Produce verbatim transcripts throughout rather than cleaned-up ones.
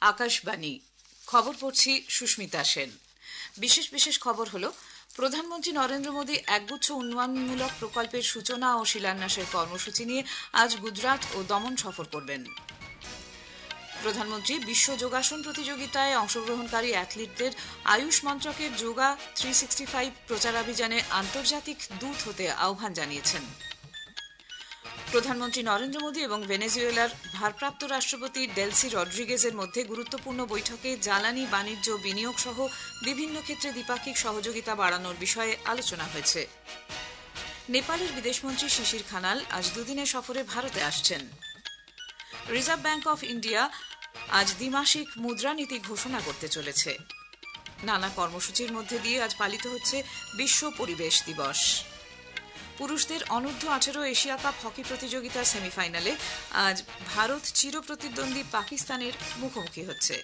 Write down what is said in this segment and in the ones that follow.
আকাশবাণী খবর পড়ছি সুস্মিতা সেন। বিশেষ বিশেষ খবর হলো, প্রধানমন্ত্রী নরেন্দ্র মোদী একগুচ্ছ উন্নয়নমূলক প্রকল্পের সূচনা ও শিলান্যাসের কর্মসূচি নিয়ে আজ গুজরাট ও দমন সফর করবেন। প্রধানমন্ত্রী বিশ্ব যোগাসন প্রতিযোগিতায় অংশগ্রহণকারী অ্যাথলিটদের আয়ুষ মন্ত্রকের যোগা থ্রি সিক্সটি ফাইভ প্রচারাভিযানে আন্তর্জাতিক দূত হতে আহ্বান জানিয়েছেন। প্রধানমন্ত্রী নরেন্দ্র মোদী এবং ভেনেজুয়েলার ভারপ্রাপ্ত রাষ্ট্রপতি ডেলসি রড্রিগেজের মধ্যে গুরুত্বপূর্ণ বৈঠকে জ্বালানি, বাণিজ্য, বিনিয়োগ সহ বিভিন্ন ক্ষেত্রে দ্বিপাক্ষিক সহযোগিতা বাড়ানোর বিষয়ে আলোচনা হয়েছে। নেপালের বিদেশমন্ত্রী শিশির খানাল আজ দুদিনের সফরে ভারতে আসছেন। রিজার্ভ ব্যাংক অফ ইন্ডিয়া আজ দ্বিমাসিক মুদ্রানীতি ঘোষণা করতে চলেছে। নানা কর্মসূচির মধ্যে দিয়ে আজ পালিত হচ্ছে বিশ্ব পরিবেশ দিবস। পুরুষদের অনূর্ধ্ব আঠারো এশিয়া কাপ হকি প্রতিযোগিতার সেমিফাইনালে আজ ভারত চিরপ্রতিদ্বন্দ্বী পাকিস্তানের মুখোমুখি হচ্ছে।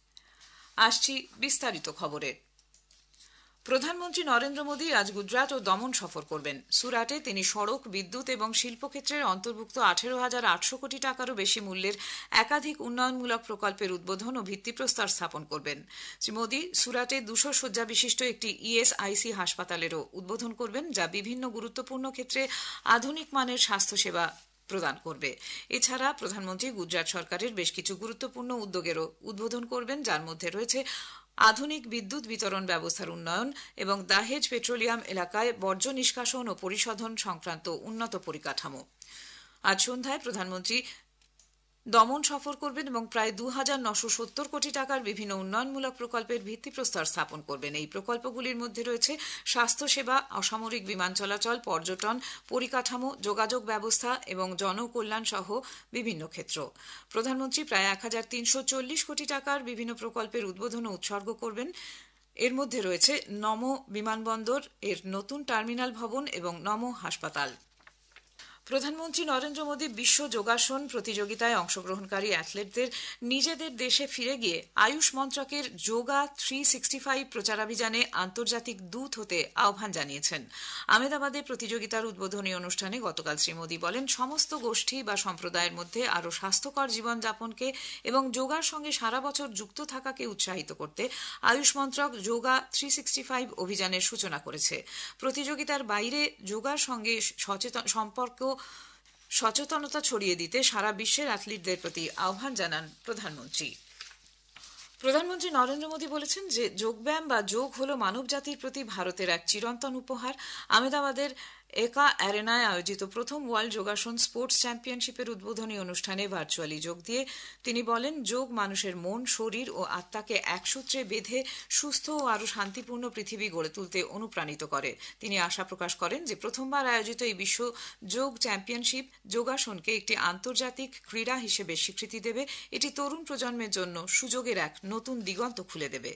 আসছি বিস্তারিত খবরে। প্রধানমন্ত্রী নরেন্দ্র মোদী আজ গুজরাট ও দমন সফর করবেন। সুরাটে তিনি সড়ক, বিদ্যুৎ এবং শিল্পক্ষেত্রের অন্তর্ভুক্ত আঠেরো হাজার আটশো কোটি টাকারও বেশি মূল্যের একাধিক উন্নয়নমূলক প্রকল্পের উদ্বোধন ও ভিত্তিপ্রস্তর স্থাপন করবেন। শ্রী মোদী সুরাটে দুশো শয্যা বিশিষ্ট একটি ইএসআইসি হাসপাতালেরও উদ্বোধন করবেন, যা বিভিন্ন গুরুত্বপূর্ণ ক্ষেত্রে আধুনিক মানের স্বাস্থ্যসেবা প্রদান করবে। এছাড়া প্রধানমন্ত্রী গুজরাট সরকারের বেশ কিছু গুরুত্বপূর্ণ উদ্যোগেরও উদ্বোধন করবেন, যার মধ্যে রয়েছে আধুনিক বিদ্যুৎ বিতরণ ব্যবস্থার উন্নয়ন এবং দাহেজ পেট্রোলিয়াম এলাকায় বর্জ্য নিষ্কাশন ও পরিশোধন সংক্রান্ত উন্নত পরিকাঠামো। আজ সন্ধ্যায় প্রধানমন্ত্রী দমন সফর করবেন এবং প্রায় দু হাজার নশো সত্তর কোটি টাকার বিভিন্ন উন্নয়নমূলক প্রকল্পের ভিত্তিপ্রস্তর স্থাপন করবেন। এই প্রকল্পগুলির মধ্যে রয়েছে স্বাস্থ্যসেবা, অসামরিক বিমান চলাচল, পর্যটন, পরিকাঠামো, যোগাযোগ ব্যবস্থা এবং জনকল্যাণ সহ বিভিন্ন ক্ষেত্র। প্রধানমন্ত্রী প্রায় এক হাজার তিনশো চল্লিশ কোটি টাকার বিভিন্ন প্রকল্পের উদ্বোধন ও উৎসর্গ করবেন। এর মধ্যে রয়েছে নমো বিমানবন্দর, এর নতুন টার্মিনাল ভবন এবং নমো হাসপাতাল। প্রধানমন্ত্রী নরেন্দ্র মোদী বিশ্ব যোগাসন প্রতিযোগিতায় অংশগ্রহণকারী অ্যাথলেটদের নিজেদের দেশে ফিরে গিয়ে আয়ুষ মন্ত্রকের যোগা থ্রি সিক্সটি ফাইভ প্রচারাভিযানে আন্তর্জাতিক দূত হতে আহ্বান জানিয়েছেন। আহমেদাবাদে প্রতিযোগিতার উদ্বোধনী অনুষ্ঠানে গতকাল শ্রী মোদী বলেন, সমস্ত গোষ্ঠী বা সম্প্রদায়ের মধ্যে আরও স্বাস্থ্যকর জীবনযাপনকে এবং যোগার সঙ্গে সারা বছর যুক্ত থাকাকে উৎসাহিত করতে আয়ুষ মন্ত্রক যোগা থ্রি সিক্সটি ফাইভ অভিযানের সূচনা করেছে। প্রতিযোগিতার বাইরে যোগার সঙ্গে সচেতন সম্পর্ক সচেতনতা ছড়িয়ে দিতে সারা বিশ্বের অ্যাথলিটদের প্রতি আহ্বান জানান প্রধানমন্ত্রী। প্রধানমন্ত্রী নরেন্দ্র মোদী বলেছেন যে যোগব্যায়াম বা যোগ হল মানবজাতির প্রতি ভারতের এক চিরন্তন উপহার। আহমেদাবাদের একা অ্যারেনায় আয়োজিত প্রথম ওয়ার্ল্ড যোগাসন স্পোর্টস চ্যাম্পিয়নশিপের উদ্বোধনী অনুষ্ঠানে ভার্চুয়ালি যোগ দিয়ে তিনি বলেন, যোগ মানুষের মন, শরীর ও আত্মাকে একসূত্রে বেঁধে সুস্থ ও আরও শান্তিপূর্ণ পৃথিবী গড়ে তুলতে অনুপ্রাণিত করে। তিনি আশা প্রকাশ করেন যে প্রথমবার আয়োজিত এই বিশ্ব যোগ চ্যাম্পিয়নশিপ যোগাসনকে একটি আন্তর্জাতিক ক্রীড়া হিসেবে স্বীকৃতি দেবে। এটি তরুণ প্রজন্মের জন্য সুযোগের এক নতুন দিগন্ত খুলে দেবে।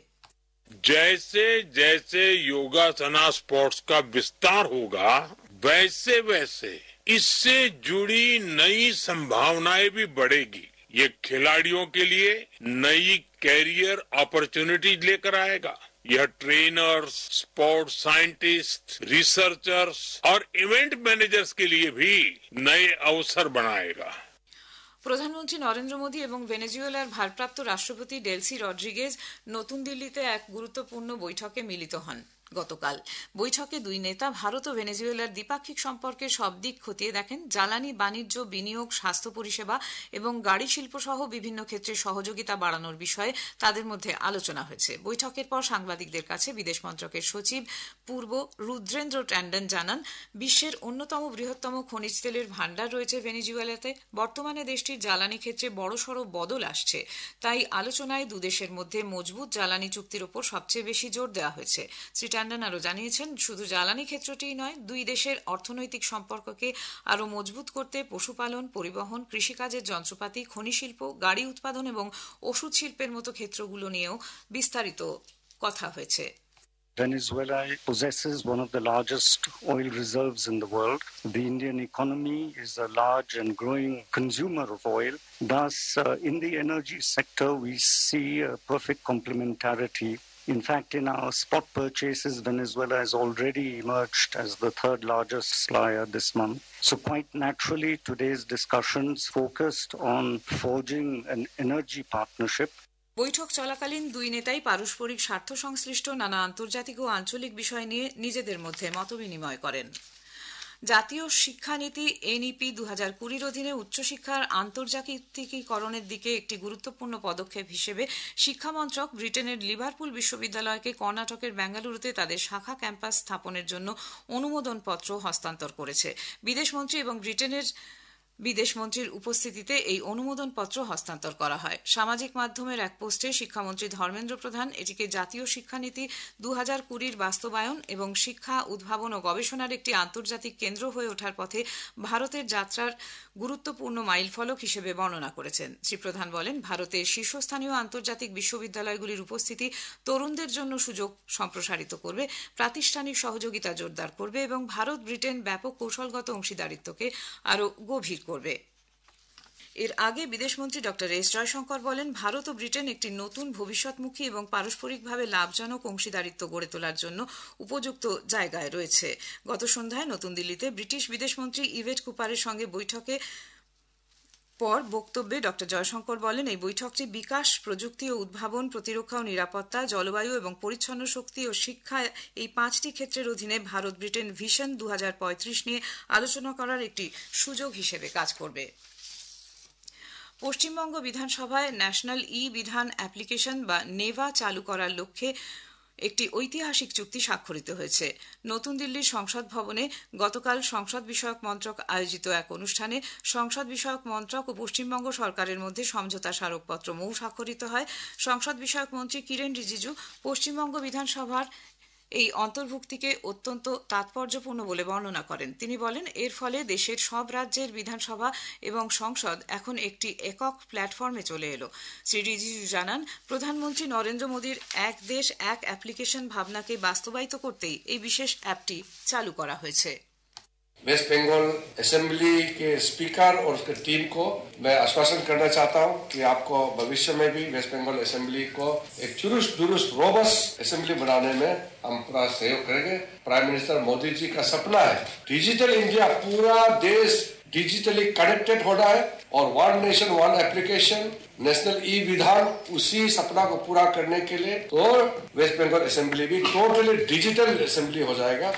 जैसे जैसे योगासना स्पोर्ट्स का विस्तार होगा, वैसे वैसे इससे जुड़ी नई संभावनाएं भी बढ़ेगी। ये खिलाड़ियों के लिए नई कैरियर अपॉर्चुनिटीज लेकर आएगा। यह ट्रेनर्स, स्पोर्ट्स साइंटिस्ट, रिसर्चर्स और इवेंट मैनेजर्स के लिए भी नए अवसर बनाएगा। প্রধানমন্ত্রী নরেন্দ্র মোদী এবং ভেনেজুয়েলার ভারপ্রাপ্ত রাষ্ট্রপতি ডেলসি রড্রিগেজ নতুন দিল্লিতে এক গুরুত্বপূর্ণ বৈঠকে মিলিত হন গতকাল। বৈঠকে দুই নেতা ভারত ও ভেনেজুয়েলার দ্বিপাক্ষিক সম্পর্কের সব দিক খতিয়ে দেখেন। জ্বালানি, বাণিজ্য, বিনিয়োগ, স্বাস্থ্য পরিষেবা এবং গাড়ি শিল্প সহ বিভিন্ন ক্ষেত্রে সহযোগিতা বাড়ানোর বিষয়ে তাদের মধ্যে আলোচনা হয়েছে। বৈঠকের পর সাংবাদিকদের কাছে বিদেশ মন্ত্রকের সচিব পূর্ব রুদ্রেন্দ্র ট্যান্ডন জানান, বিশ্বের অন্যতম বৃহত্তম খনিজ তেলের ভাণ্ডার রয়েছে ভেনেজুয়েলাতে। বর্তমানে দেশটির জ্বালানি ক্ষেত্রে বড়সড় বদল আসছে, তাই আলোচনায় দুদেশের মধ্যে মজবুত জ্বালানি চুক্তির ওপর সবচেয়ে বেশি জোর দেওয়া হয়েছে। শ্রী ট্যান্ডন আরও জানিয়েছেন, শুধু জ্বালানি ক্ষেত্রটিই নয়, দুই দেশের অর্থনৈতিক সম্পর্ককে আরও মজবুত করতে পশুপালন, পরিবহন, কৃষিকাজের যন্ত্রপাতি, খনি শিল্প, গাড়ি উৎপাদন এবং ওষুধ শিল্পের মতো ক্ষেত্রগুলো নিয়েও বিস্তারিত কথা হয়েছে। Venezuela possesses one of the largest oil reserves in the world. The Indian economy is a large and growing consumer of oil. Thus, uh, in the energy sector, we see a perfect complementarity. In fact, in our spot purchases, Venezuela has already emerged as the third largest supplier this month. So quite naturally, today's discussions focused on forging an energy partnership. বৈঠক চলাকালীন দুই নেতাই পারস্পরিক স্বার্থ সংশ্লিষ্ট নানা আন্তর্জাতিক ও আঞ্চলিক বিষয় নিয়ে নিজেদের মধ্যে মতবিনিময় করেন। জাতীয় শিক্ষানীতি এনইপি দু হাজার কুড়ির অধীনে উচ্চশিক্ষার আন্তর্জাতিকীকরণের দিকে একটি গুরুত্বপূর্ণ পদক্ষেপ হিসেবে শিক্ষামন্ত্রক ব্রিটেনের লিভারপুল বিশ্ববিদ্যালয়কে কর্ণাটকের বেঙ্গালুরুতে তাদের শাখা ক্যাম্পাস স্থাপনের জন্য অনুমোদনপত্র হস্তান্তর করেছে। বিদেশমন্ত্রী এবং ব্রিটেনের বিদেশমন্ত্রীর উপস্থিতিতে এই অনুমোদনপত্র হস্তান্তর করা হয়। সামাজিক মাধ্যমের এক পোস্টে শিক্ষামন্ত্রী ধর্মেন্দ্র প্রধান এটিকে জাতীয় শিক্ষানীতি দু হাজার কুড়ির বাস্তবায়ন এবং শিক্ষা উদ্ভাবন ও গবেষণার একটি আন্তর্জাতিক কেন্দ্র হয়ে ওঠার পথে ভারতের যাত্রার গুরুত্বপূর্ণ মাইলফলক হিসেবে বর্ণনা করেছেন। শ্রী প্রধান বলেন, ভারতের শীর্ষস্থানীয় আন্তর্জাতিক বিশ্ববিদ্যালয়গুলির উপস্থিতি তরুণদের জন্য সুযোগ সম্প্রসারিত করবে, প্রাতিষ্ঠানিক সহযোগিতা জোরদার করবে এবং ভারত ব্রিটেন ব্যাপক কৌশলগত অংশীদারিত্বকে আরও গভীর করবে। এর আগে বিদেশমন্ত্রী ডক্টর এস জয়শঙ্কর বলেন, ভারত ও ব্রিটেন একটি নতুন ভবিষ্যৎমুখী এবং পারস্পরিকভাবে লাভজনক অংশীদারিত্ব গড়ে তোলার জন্য উপযুক্ত জায়গায় রয়েছে। গত সন্ধ্যায় নতুন দিল্লিতে ব্রিটিশ বিদেশমন্ত্রী ইভেট কুপারের সঙ্গে বৈঠকে পর বক্তব্যে ডক্টর জয়শঙ্কর বলেন, এই বৈঠকটি বিকাশ, প্রযুক্তি ও উদ্ভাবন, প্রতিরক্ষা ও নিরাপত্তা, জলবায়ু এবং পরিচ্ছন্ন শক্তি ও শিক্ষা এই পাঁচটি ক্ষেত্রের অধীনে ভারত ব্রিটেন ভিশন দু হাজার পঁয়ত্রিশ নিয়ে আলোচনা করার একটি সুযোগ হিসেবে কাজ করবে। পশ্চিমবঙ্গ বিধানসভায় ন্যাশনাল ই বিধান অ্যাপ্লিকেশন বা নেভা চালু করার লক্ষ্যে একটি ঐতিহাসিক চুক্তি স্বাক্ষরিত হয়েছে। নতুন দিল্লির সংসদ ভবনে গতকাল সংসদ বিষয়ক মন্ত্রক আয়োজিত এক অনুষ্ঠানে সংসদ বিষয়ক মন্ত্রক ও পশ্চিমবঙ্গ সরকারের মধ্যে সমঝোতা স্মারকপত্র মৌ স্বাক্ষরিত হয়। সংসদ বিষয়ক মন্ত্রী কিরেন রিজিজু পশ্চিমবঙ্গ বিধানসভার এই অন্তর্ভুক্তিকে অত্যন্ত তাৎপর্যপূর্ণ বলে বর্ণনা করেন। তিনি বলেন, এর ফলে দেশের সব রাজ্যের বিধানসভা এবং সংসদ এখন একটি একক প্ল্যাটফর্মে চলে এলো। শ্রী রিজিজু জানান, প্রধানমন্ত্রী নরেন্দ্র মোদীর এক দেশ এক অ্যাপ্লিকেশন ভাবনাকে বাস্তবায়িত করতেই এই বিশেষ অ্যাপটি চালু করা হয়েছে। वेस्ट बंगाल असेंबली के स्पीकर और उसके टीम को मैं आश्वासन करना चाहता हूं कि आपको भविष्य में भी वेस्ट बंगाल असेंबली को एक चुरुस्त दुरुस्त रोबस्ट असेंबली बनाने में हम पूरा सहयोग करेंगे। प्राइम मिनिस्टर मोदी जी का सपना है डिजिटल इंडिया, पूरा देश डिजिटली कनेक्टेड होना है और one nation one application national e Vidhan, उसी सपना को पूरा करने के लिए तो वेस्ट बंगाल असेंबली भी टोटली डिजिटल असेंबली हो जाएगा।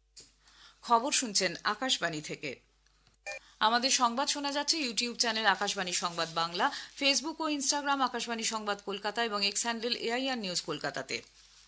খবর শুনছেন আকাশবাণী থেকে। আমাদের সংবাদ শোনা যাচ্ছে ইউটিউব চ্যানেল আকাশবাণী সংবাদ বাংলা, ফেসবুক ও ইনস্টাগ্রাম আকাশবাণী সংবাদ কলকাতা এবং এক্স হ্যান্ডেল এআইআর নিউজ কলকাতাতে।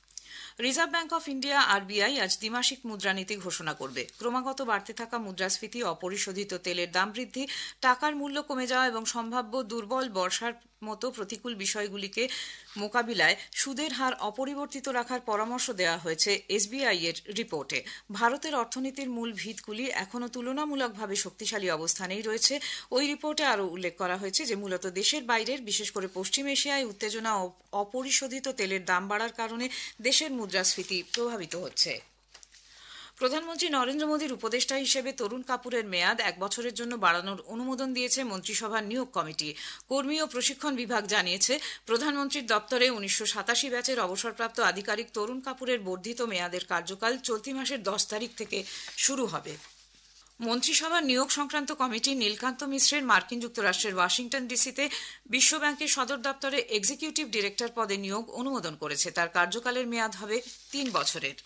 Reserve bank of India RBI আজ দ্বিমাসিক মুদ্রানীতি ঘোষণা করবে। ক্রমাগত বাড়তে থাকা মুদ্রাস্ফীতি, অপরিশোধিত তেলের দাম বৃদ্ধি, টাকার মূল্য কমে যাওয়া এবং সম্ভাব্য দুর্বল বর্ষার মতো প্রতিকূল বিষয়গুলিকে মোকাবিলায় সুদের হার অপরিবর্তিত রাখার পরামর্শ দেওয়া হয়েছে এসবিআই এর রিপোর্টে। ভারতের অর্থনীতির মূল ভিতগুলি এখনও তুলনামূলকভাবে শক্তিশালী অবস্থানেই রয়েছে। ওই রিপোর্টে আরও উল্লেখ করা হয়েছে যে মূলত দেশের বাইরের, বিশেষ করে পশ্চিম এশিয়ায় উত্তেজনা ও অপরিশোধিত তেলের দাম বাড়ার কারণে দেশের মুদ্রাস্ফীতি প্রভাবিত হচ্ছে। প্রধানমন্ত্রী নরেন্দ্র মোদীর উপদেষ্টা হিসেবে তরুণ কাপুরের মেয়াদ এক বছরের জন্য বাড়ানোর অনুমোদন দিয়েছে মন্ত্রিসভার নিয়োগ কমিটি। কর্মী ও প্রশিক্ষণ বিভাগ জানিয়েছে, প্রধানমন্ত্রীর দপ্তরে উনিশশো সাতাশি ব্যাচের অবসরপ্রাপ্ত আধিকারিক তরুণ কাপুরের বর্ধিত মেয়াদের কার্যকাল চলতি মাসের দশ তারিখ থেকে শুরু হবে। মন্ত্রিসভার নিয়োগ সংক্রান্ত কমিটি নীলকান্ত মিশ্রের মার্কিন যুক্তরাষ্ট্রের ওয়াশিংটন ডিসিতে বিশ্বব্যাংকের সদর দপ্তরে এক্সিকিউটিভ ডিরেক্টর পদে নিয়োগ অনুমোদন করেছে। তার কার্যকালের মেয়াদ হবে তিন বছরের।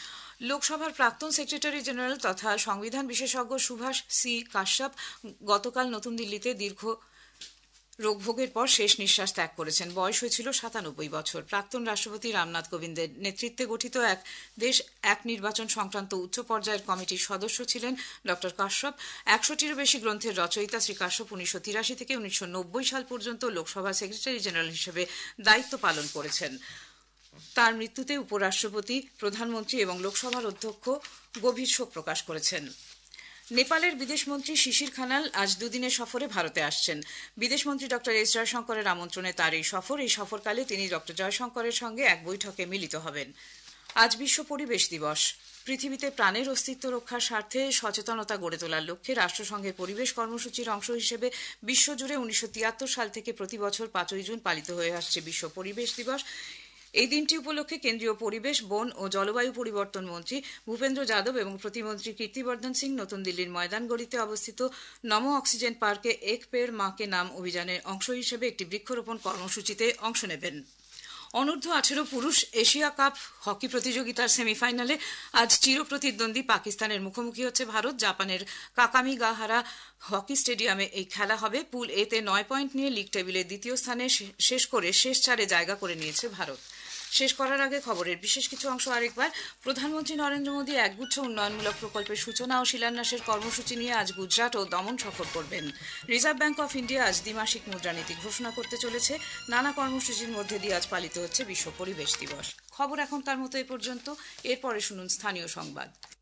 লোকসভার প্রাক্তন সেক্রেটারি জেনারেল তথা সংবিধান বিশেষজ্ঞ সুভাষ সি কাশ্যপ গতকাল নতুন দিল্লিতে দীর্ঘ রোগভোগের পর শেষ নিঃশ্বাস ত্যাগ করেছেন। বয়স হয়েছিল সাতানব্বই বছর। প্রাক্তন রাষ্ট্রপতি রামনাথ কোবিন্দের নেতৃত্বে গঠিত এক দেশ এক নির্বাচন সংক্রান্ত উচ্চ পর্যায়ের কমিটির সদস্য ছিলেন ডক্টর কাশ্যপ। একশোটিরও বেশি গ্রন্থের রচয়িতা শ্রী কাশ্যপ উনিশশো তিরাশি থেকে উনিশশো নব্বই সাল পর্যন্ত লোকসভা সেক্রেটারি জেনারেল হিসেবে দায়িত্ব পালন করেছেন। তার মৃত্যুতে উপরাষ্ট্রপতি, প্রধানমন্ত্রী এবং লোকসভার অধ্যক্ষ গভীর শোক প্রকাশ করেছেন। নেপালের বিদেশমন্ত্রী শিশির খানাল আজ দুদিনের সফরে ভারতে আসছেন। বিদেশমন্ত্রী ডক্টর এস জয়শঙ্করের আমন্ত্রণে তার এই সফর। এই সফরকালে তিনি ডক্টর জয়শঙ্করের সঙ্গে এক বৈঠকে মিলিত হবেন। আজ বিশ্ব পরিবেশ দিবস। পৃথিবীতে প্রাণের অস্তিত্ব রক্ষার স্বার্থে সচেতনতা গড়ে তোলার লক্ষ্যে রাষ্ট্রসংঘের পরিবেশ কর্মসূচির অংশ হিসেবে বিশ্বজুড়ে উনিশশো তিয়াত্তর সাল থেকে প্রতি বছর পাঁচই জুন পালিত হয়ে আসছে বিশ্ব পরিবেশ দিবস। এই দিনটি উপলক্ষে কেন্দ্রীয় পরিবেশ, বন ও জলবায়ু পরিবর্তন মন্ত্রী ভূপেন্দ্র যাদব এবং প্রতিমন্ত্রী কীর্তিবর্ধন সিং নতুন দিল্লির ময়দানগড়িতে অবস্থিত নমো অক্সিজেন পার্কে এক পেড় মা কে নাম অভিযানের অংশ হিসেবে একটি বৃক্ষরোপণ কর্মসূচিতে অংশ নেবেন। অনূর্ধ্ব আঠারো পুরুষ এশিয়া কাপ হকি প্রতিযোগিতার সেমিফাইনালে আজ চিরপ্রতিদ্বন্দ্বী পাকিস্তানের মুখোমুখি হচ্ছে ভারত। জাপানের কাকামিগাহারা হকি স্টেডিয়ামে এই খেলা হবে। পুল এ তে নয় পয়েন্ট নিয়ে লিগ টেবিলের দ্বিতীয় স্থানে শেষ করে শেষ চারে জায়গা করে নিয়েছে ভারত। শেষ করার আগে খবরের বিশেষ কিছু অংশ আরেকবার। প্রধানমন্ত্রী নরেন্দ্র মোদী একগুচ্ছ উন্নয়নমূলক প্রকল্পের সূচনা ও শিলান্যাসের কর্মসূচি নিয়ে আজ গুজরাট ও দমন সফর করবেন। রিজার্ভ ব্যাংক অফ ইন্ডিয়া আজ দ্বিমাসিক মুদ্রানীতি ঘোষণা করতে চলেছে। নানা কর্মসূচির মধ্যে দিয়ে আজ পালিত হচ্ছে বিশ্ব পরিবেশ দিবস। খবর এখনকার মতো এ পর্যন্ত। এরপরে শুনুন স্থানীয় সংবাদ।